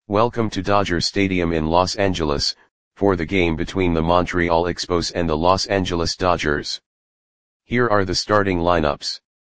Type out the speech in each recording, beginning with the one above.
Welcome to Dodger Stadium in Los Angeles, for the game between the Montreal Expos and the Los Angeles Dodgers. Here are the starting lineups.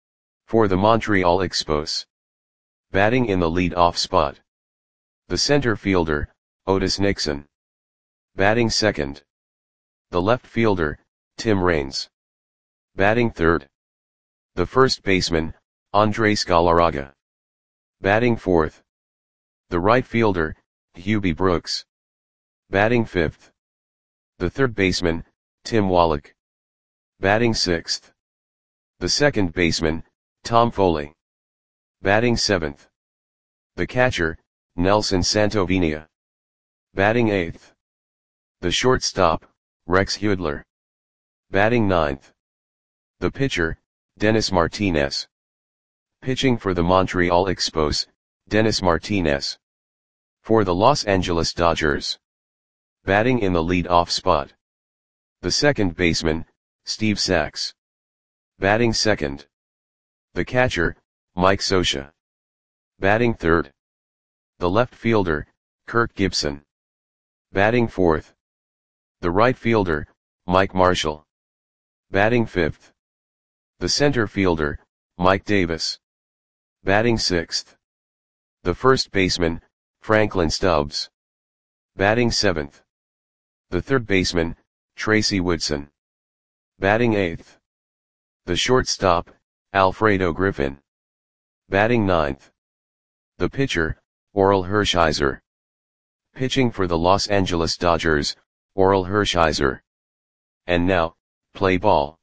For the Montreal Expos. Batting in the lead-off spot. The center fielder, Otis Nixon. Batting second. The left fielder, Tim Raines. Batting third. The first baseman, Andres Galarraga. Batting fourth. The right fielder, Hubie Brooks. Batting fifth. The third baseman, Tim Wallach. Batting sixth. The second baseman, Tom Foley. Batting seventh. The catcher, Nelson Santovenia. Batting eighth. The shortstop, Rex Hudler. Batting ninth. The pitcher, Dennis Martinez. Pitching for the Montreal Expos, Dennis Martinez. For the Los Angeles Dodgers. Batting in the lead-off spot. The second baseman, Steve Sax. Batting second. The catcher, Mike Scioscia. Batting third. The left fielder, Kirk Gibson. Batting fourth. The right fielder, Mike Marshall. Batting fifth. The center fielder, Mike Davis. Batting sixth. The first baseman, Franklin Stubbs. Batting seventh. The third baseman, Tracy Woodson. Batting eighth. The shortstop, Alfredo Griffin. Batting ninth. The pitcher, Orel Hershiser. Pitching for the Los Angeles Dodgers, Orel Hershiser. And now, play ball.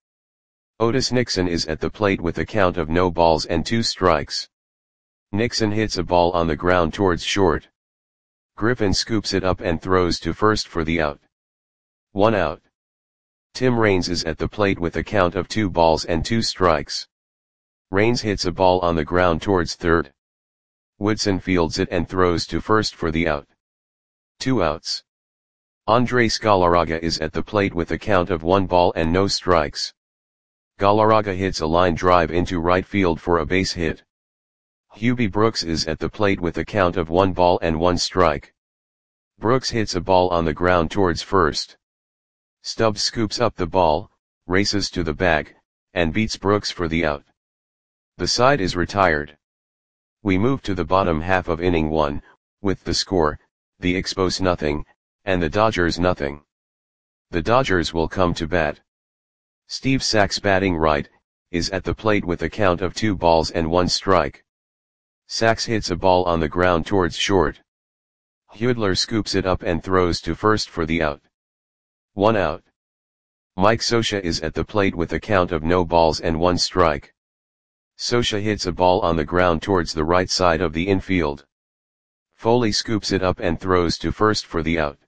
Otis Nixon is at the plate with a count of no balls and 2 strikes. Nixon hits a ball on the ground towards short. Griffin scoops it up and throws to first for the out. 1 out. Tim Raines is at the plate with a count of 2 balls and 2 strikes. Raines hits a ball on the ground towards third. Woodson fields it and throws to first for the out. 2 outs. Andres Galarraga is at the plate with a count of 1 ball and no strikes. Galarraga hits a line drive into right field for a base hit. Hubie Brooks is at the plate with a count of 1 ball and 1 strike. Brooks hits a ball on the ground towards first. Stubbs scoops up the ball, races to the bag, and beats Brooks for the out. The side is retired. We move to the bottom half of inning 1, with the score, the Expos nothing, and the Dodgers nothing. The Dodgers will come to bat. Steve Sax batting right, is at the plate with a count of 2 balls and 1 strike. Sax hits a ball on the ground towards short. Hudler scoops it up and throws to first for the out. 1 out. Mike Scioscia is at the plate with a count of no balls and 1 strike. Scioscia hits a ball on the ground towards the right side of the infield. Foley scoops it up and throws to first for the out.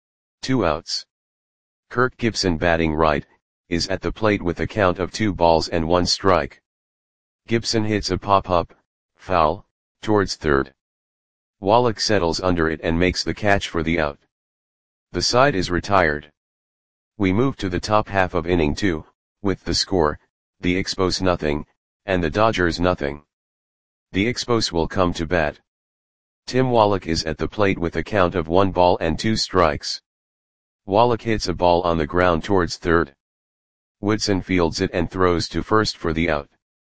2 outs. Kirk Gibson batting right, is at the plate with a count of 2 balls and 1 strike. Gibson hits a pop-up, foul, towards third. Wallach settles under it and makes the catch for the out. The side is retired. We move to the top half of inning 2, with the score, the Expos nothing, and the Dodgers nothing. The Expos will come to bat. Tim Wallach is at the plate with a count of 1 ball and 2 strikes. Wallach hits a ball on the ground towards third. Woodson fields it and throws to first for the out.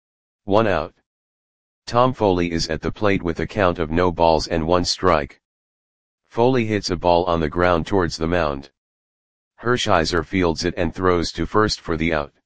1 out. Tom Foley is at the plate with a count of no balls and 1 strike. Foley hits a ball on the ground towards the mound. Hershiser fields it and throws to first for the out.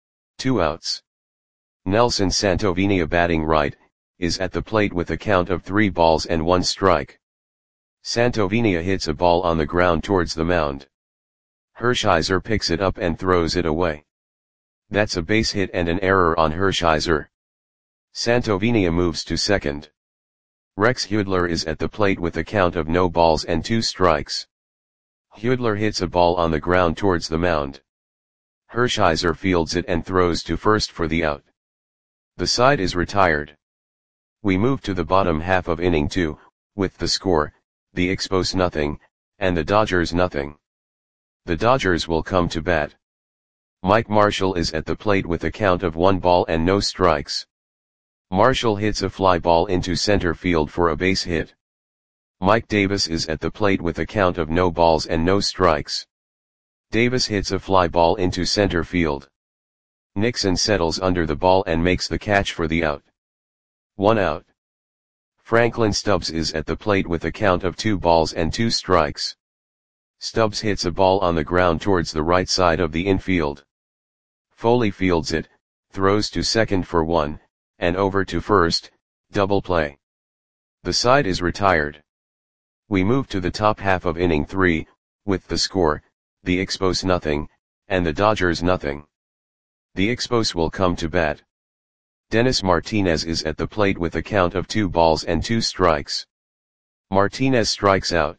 2 outs. Nelson Santovenia batting right, is at the plate with a count of 3 balls and 1 strike. Santovenia hits a ball on the ground towards the mound. Hershiser picks it up and throws it away. That's a base hit and an error on Hershiser. Santovenia moves to second. Rex Hudler is at the plate with a count of no balls and 2 strikes. Hudler hits a ball on the ground towards the mound. Hershiser fields it and throws to first for the out. The side is retired. We move to the bottom half of inning 2, with the score, the Expos nothing, and the Dodgers nothing. The Dodgers will come to bat. Mike Marshall is at the plate with a count of 1 ball and no strikes. Marshall hits a fly ball into center field for a base hit. Mike Davis is at the plate with a count of no balls and no strikes. Davis hits a fly ball into center field. Nixon settles under the ball and makes the catch for the out. 1 out. Franklin Stubbs is at the plate with a count of 2 balls and 2 strikes. Stubbs hits a ball on the ground towards the right side of the infield. Foley fields it, throws to second for 1, and over to first, double play. The side is retired. We move to the top half of inning 3, with the score, the Expos nothing, and the Dodgers nothing. The Expos will come to bat. Dennis Martinez is at the plate with a count of 2 balls and 2 strikes. Martinez strikes out.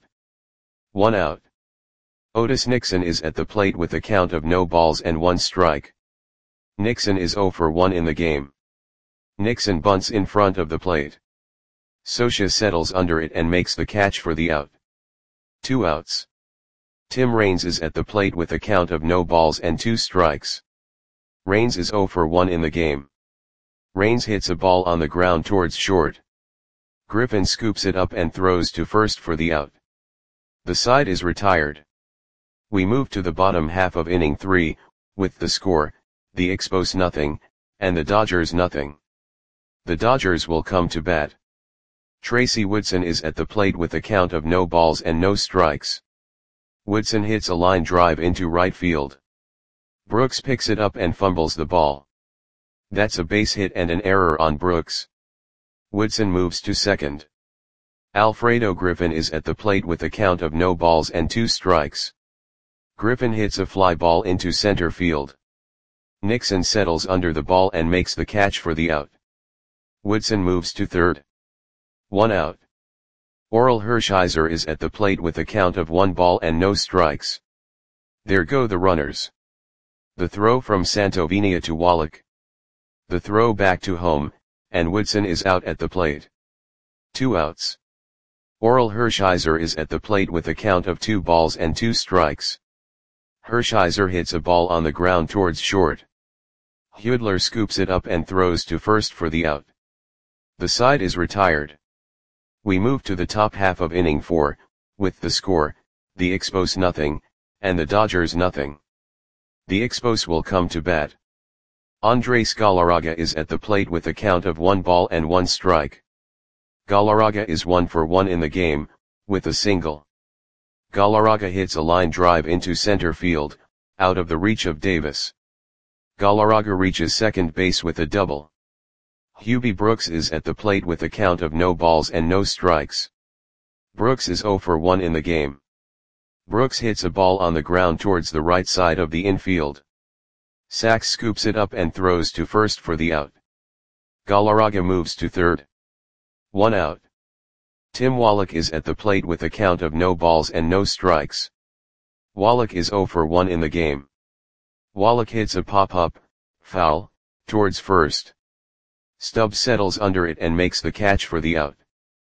1 out. Otis Nixon is at the plate with a count of no balls and 1 strike. Nixon is 0 for 1 in the game. Nixon bunts in front of the plate. Scioscia settles under it and makes the catch for the out. 2 outs. Tim Raines is at the plate with a count of no balls and 2 strikes. Raines is 0 for 1 in the game. Raines hits a ball on the ground towards short. Griffin scoops it up and throws to first for the out. The side is retired. We move to the bottom half of inning 3, with the score, the Expos nothing, and the Dodgers nothing. The Dodgers will come to bat. Tracy Woodson is at the plate with a count of no balls and no strikes. Woodson hits a line drive into right field. Brooks picks it up and fumbles the ball. That's a base hit and an error on Brooks. Woodson moves to second. Alfredo Griffin is at the plate with a count of no balls and 2 strikes. Griffin hits a fly ball into center field. Nixon settles under the ball and makes the catch for the out. Woodson moves to third. 1 out. Orel Hershiser is at the plate with a count of 1 ball and no strikes. There go the runners. The throw from Santovenia to Wallach. The throw back to home, and Woodson is out at the plate. 2 outs. Orel Hershiser is at the plate with a count of 2 balls and 2 strikes. Hershiser hits a ball on the ground towards short. Hudler scoops it up and throws to first for the out. The side is retired. We move to the top half of inning 4, with the score, the Expos nothing, and the Dodgers nothing. The Expos will come to bat. Andres Galarraga is at the plate with a count of 1 ball and 1 strike. Galarraga is 1 for 1 in the game, with a single. Galarraga hits a line drive into center field, out of the reach of Davis. Galarraga reaches second base with a double. Hubie Brooks is at the plate with a count of no balls and no strikes. Brooks is 0 for 1 in the game. Brooks hits a ball on the ground towards the right side of the infield. Sachs scoops it up and throws to first for the out. Galarraga moves to third. 1 out. Tim Wallach is at the plate with a count of no balls and no strikes. Wallach is 0 for 1 in the game. Wallach hits a pop-up, foul, towards first. Stubbs settles under it and makes the catch for the out.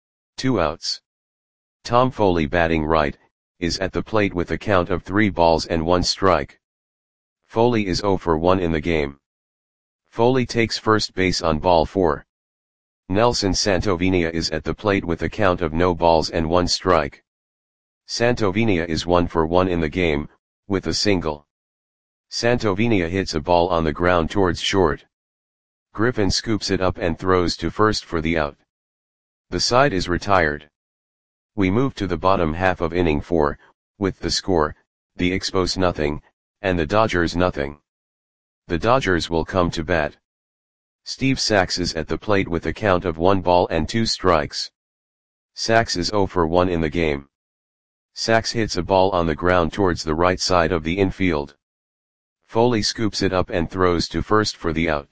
2 outs. Tom Foley, batting right, is at the plate with a count of 3 balls and 1 strike. Foley is 0 for 1 in the game. Foley takes first base on ball 4. Nelson Santovenia is at the plate with a count of no balls and 1 strike. Santovenia is 1 for 1 in the game, with a single. Santovenia hits a ball on the ground towards short. Griffin scoops it up and throws to first for the out. The side is retired. We move to the bottom half of inning 4, with the score, the Expos nothing, and the Dodgers nothing. The Dodgers will come to bat. Steve Sachs is at the plate with a count of 1 ball and 2 strikes. Sachs is 0 for 1 in the game. Sachs hits a ball on the ground towards the right side of the infield. Foley scoops it up and throws to first for the out.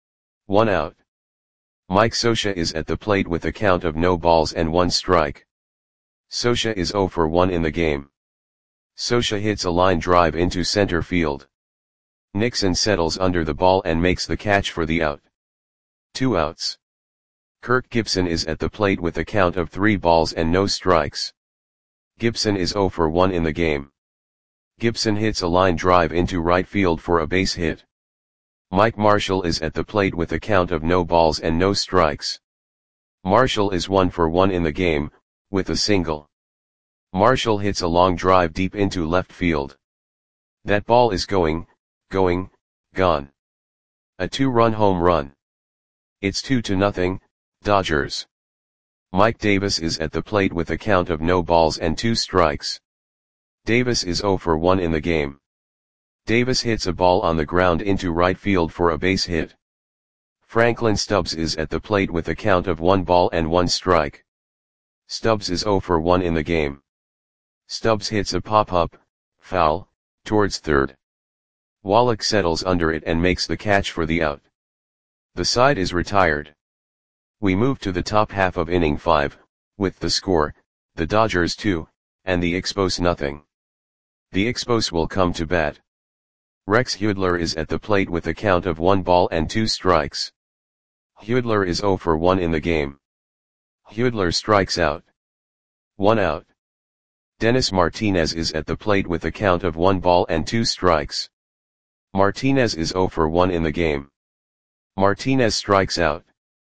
1 out. Mike Scioscia is at the plate with a count of no balls and 1 strike. Scioscia is 0 for 1 in the game. Scioscia hits a line drive into center field. Nixon settles under the ball and makes the catch for the out. 2 outs. Kirk Gibson is at the plate with a count of 3 balls and no strikes. Gibson is 0 for 1 in the game. Gibson hits a line drive into right field for a base hit. Mike Marshall is at the plate with a count of no balls and no strikes. Marshall is 1 for 1 in the game, with a single. Marshall hits a long drive deep into left field. That ball is gone. A 2-run home run. It's 2-0, Dodgers. Mike Davis is at the plate with a count of no balls and 2 strikes. Davis is 0 for 1 in the game. Davis hits a ball on the ground into right field for a base hit. Franklin Stubbs is at the plate with a count of 1 ball and 1 strike. Stubbs is 0 for 1 in the game. Stubbs hits a pop-up, foul, towards third. Wallach settles under it and makes the catch for the out. The side is retired. We move to the top half of inning 5, with the score, the Dodgers 2, and the Expos nothing. The Expos will come to bat. Rex Hudler is at the plate with a count of 1 ball and 2 strikes. Hudler is 0 for 1 in the game. Hudler strikes out. 1 out. Dennis Martinez is at the plate with a count of 1 ball and 2 strikes. Martinez is 0 for 1 in the game. Martinez strikes out.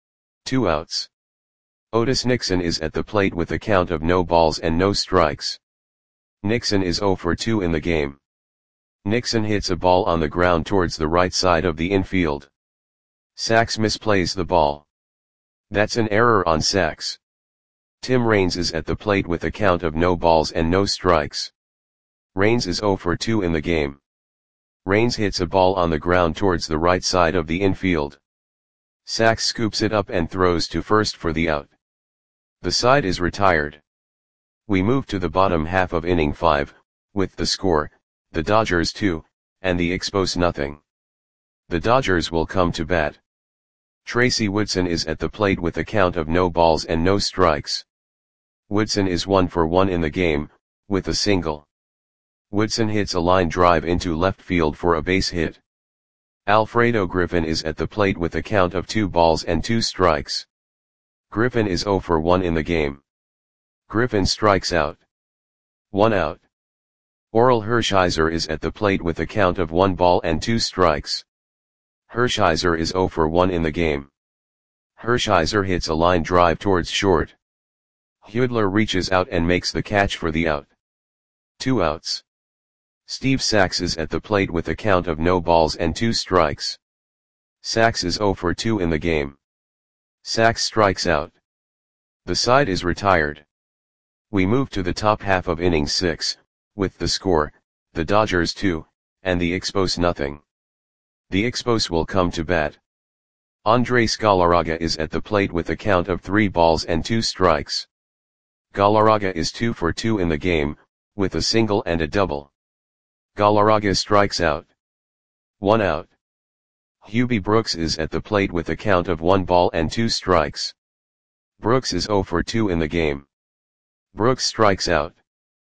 2 outs. Otis Nixon is at the plate with a count of no balls and no strikes. Nixon is 0 for 2 in the game. Nixon hits a ball on the ground towards the right side of the infield. Sachs misplays the ball. That's an error on Sachs. Tim Raines is at the plate with a count of no balls and no strikes. Raines is 0 for 2 in the game. Raines hits a ball on the ground towards the right side of the infield. Sachs scoops it up and throws to first for the out. The side is retired. We move to the bottom half of inning 5, with the score, the Dodgers 2, and the Expos nothing. The Dodgers will come to bat. Tracy Woodson is at the plate with a count of no balls and no strikes. Woodson is 1 for 1 in the game, with a single. Woodson hits a line drive into left field for a base hit. Alfredo Griffin is at the plate with a count of 2 balls and 2 strikes. Griffin is 0 for 1 in the game. Griffin strikes out. 1 out. Orel Hershiser is at the plate with a count of 1 ball and 2 strikes. Hershiser is 0 for 1 in the game. Hershiser hits a line drive towards short. Hudler reaches out and makes the catch for the out. 2 outs. Steve Sachs is at the plate with a count of no balls and 2 strikes. Sachs is 0 for 2 in the game. Sachs strikes out. The side is retired. We move to the top half of inning 6, with the score, the Dodgers 2, and the Expos nothing. The Expos will come to bat. Andres Galarraga is at the plate with a count of 3 balls and 2 strikes. Galarraga is 2 for 2 in the game, with a single and a double. Galarraga strikes out. 1 out. Hubie Brooks is at the plate with a count of 1 ball and 2 strikes. Brooks is 0 for 2 in the game. Brooks strikes out.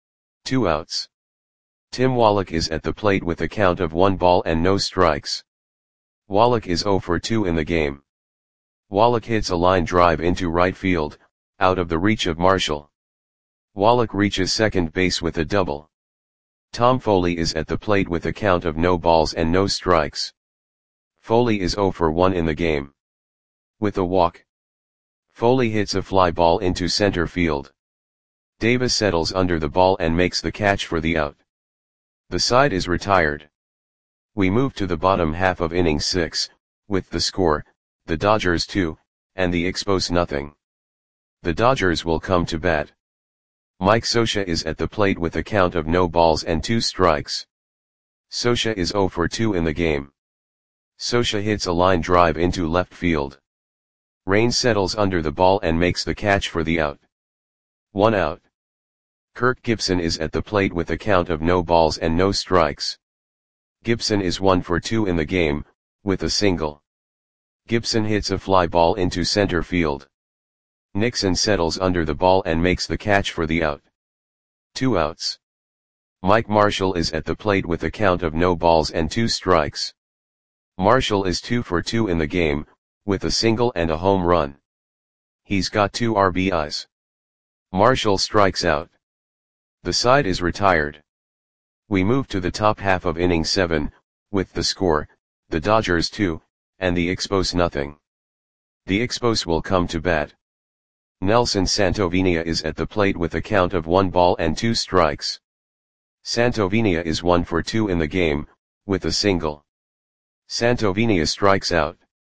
2 outs. Tim Wallach is at the plate with a count of 1 ball and no strikes. Wallach is 0 for 2 in the game. Wallach hits a line drive into right field, out of the reach of Marshall. Wallach reaches second base with a double. Tom Foley is at the plate with a count of no balls and no strikes. Foley is 0 for 1 in the game. With a walk. Foley hits a fly ball into center field. Davis settles under the ball and makes the catch for the out. The side is retired. We move to the bottom half of inning 6, with the score, the Dodgers 2, and the Expos nothing. The Dodgers will come to bat. Mike Scioscia is at the plate with a count of no balls and 2 strikes. Scioscia is 0 for 2 in the game. Scioscia hits a line drive into left field. Raines settles under the ball and makes the catch for the out. 1 out. Kirk Gibson is at the plate with a count of no balls and no strikes. Gibson is 1 for 2 in the game, with a single. Gibson hits a fly ball into center field. Nixon settles under the ball and makes the catch for the out. 2 outs. Mike Marshall is at the plate with a count of no balls and 2 strikes. Marshall is 2 for 2 in the game, with a single and a home run. He's got 2 RBIs. Marshall strikes out. The side is retired. We move to the top half of inning 7, with the score, the Dodgers 2, and the Expos nothing. The Expos will come to bat. Nelson Santovenia is at the plate with a count of 1 ball and 2 strikes. Santovenia is 1 for 2 in the game, with a single. Santovenia strikes out.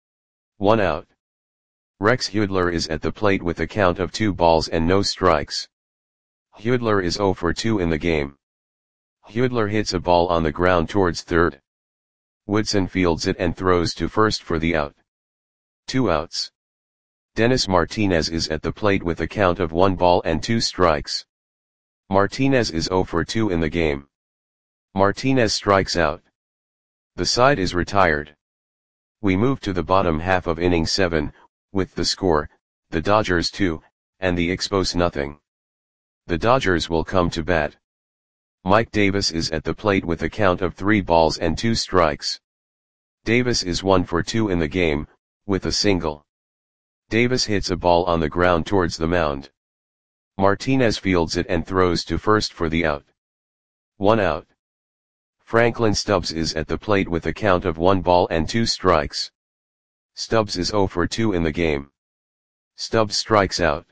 1 out. Rex Hudler is at the plate with a count of 2 balls and no strikes. Hudler is 0 for 2 in the game. Hudler hits a ball on the ground towards third. Woodson fields it and throws to first for the out. 2 outs. Dennis Martinez is at the plate with a count of 1 ball and 2 strikes. Martinez is 0 for 2 in the game. Martinez strikes out. The side is retired. We move to the bottom half of inning 7, with the score, the Dodgers 2, and the Expos nothing. The Dodgers will come to bat. Mike Davis is at the plate with a count of 3 balls and 2 strikes. Davis is 1 for 2 in the game, with a single. Davis hits a ball on the ground towards the mound. Martinez fields it and throws to first for the out. 1 out. Franklin Stubbs is at the plate with a count of 1 ball and 2 strikes. Stubbs is 0 for 2 in the game. Stubbs strikes out.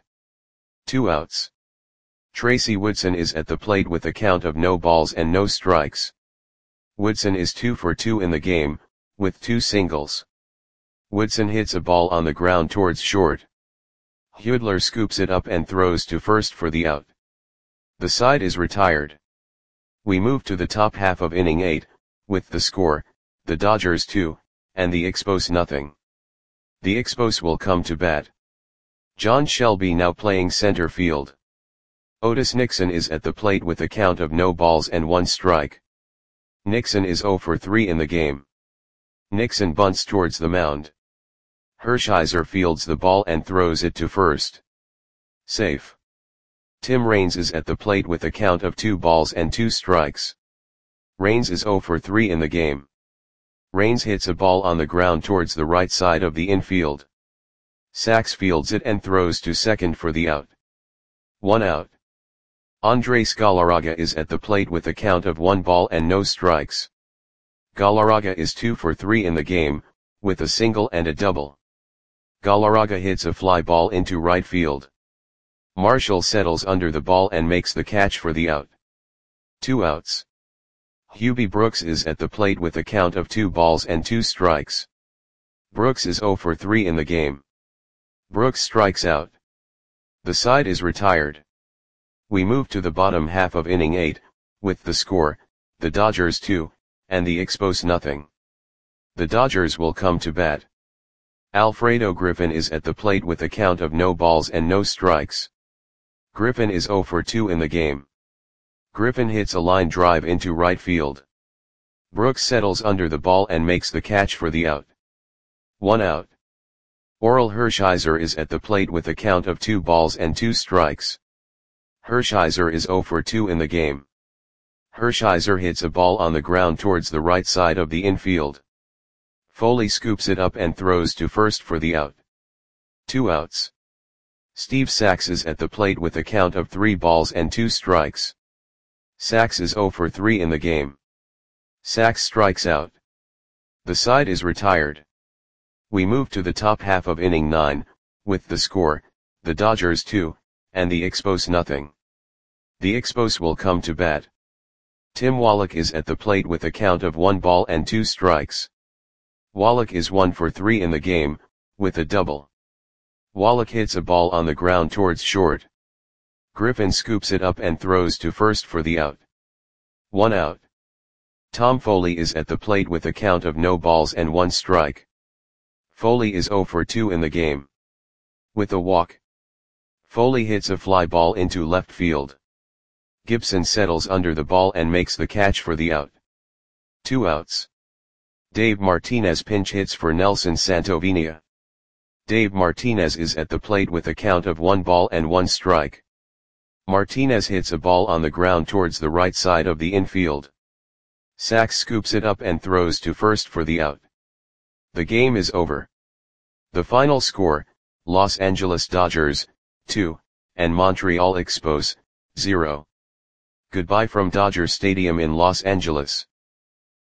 2 outs. Tracy Woodson is at the plate with a count of no balls and no strikes. Woodson is 2 for 2 in the game, with 2 singles. Woodson hits a ball on the ground towards short. Hudler scoops it up and throws to first for the out. The side is retired. We move to the top half of inning 8, with the score, the Dodgers 2, and the Expos nothing. The Expos will come to bat. John Shelby now playing center field. Otis Nixon is at the plate with a count of no balls and 1 strike. Nixon is 0 for 3 in the game. Nixon bunts towards the mound. Hershiser fields the ball and throws it to first. Safe. Tim Raines is at the plate with a count of 2 balls and 2 strikes. Raines is 0 for 3 in the game. Raines hits a ball on the ground towards the right side of the infield. Sachs fields it and throws to second for the out. 1 out. Andres Galarraga is at the plate with a count of 1 ball and no strikes. Galarraga is 2 for 3 in the game, with a single and a double. Galarraga hits a fly ball into right field. Marshall settles under the ball and makes the catch for the out. 2 outs. Hubie Brooks is at the plate with a count of 2 balls and 2 strikes. Brooks is 0 for 3 in the game. Brooks strikes out. The side is retired. We move to the bottom half of inning 8, with the score, the Dodgers 2, and the Expos nothing. The Dodgers will come to bat. Alfredo Griffin is at the plate with a count of no balls and no strikes. Griffin is 0 for 2 in the game. Griffin hits a line drive into right field. Brooks settles under the ball and makes the catch for the out. 1 out. Orel Hershiser is at the plate with a count of 2 balls and 2 strikes. Hershiser is 0 for 2 in the game. Hershiser hits a ball on the ground towards the right side of the infield. Foley scoops it up and throws to first for the out. 2 outs. Steve Sachs is at the plate with a count of 3 balls and 2 strikes. Sachs is 0 for 3 in the game. Sachs strikes out. The side is retired. We move to the top half of inning 9, with the score, the Dodgers 2, and the Expos nothing. The Expos will come to bat. Tim Wallach is at the plate with a count of 1 ball and 2 strikes. Wallach is 1 for 3 in the game, with a double. Wallach hits a ball on the ground towards short. Griffin scoops it up and throws to first for the out. 1 out. Tom Foley is at the plate with a count of no balls and 1 strike. Foley is 0 for 2 in the game. With a walk. Foley hits a fly ball into left field. Gibson settles under the ball and makes the catch for the out. 2 outs. Dave Martinez pinch hits for Nelson Santovenia. Dave Martinez is at the plate with a count of 1 ball and 1 strike. Martinez hits a ball on the ground towards the right side of the infield. Sachs scoops it up and throws to first for the out. The game is over. The final score, Los Angeles Dodgers, 2, and Montreal Expos, 0. Goodbye from Dodger Stadium in Los Angeles.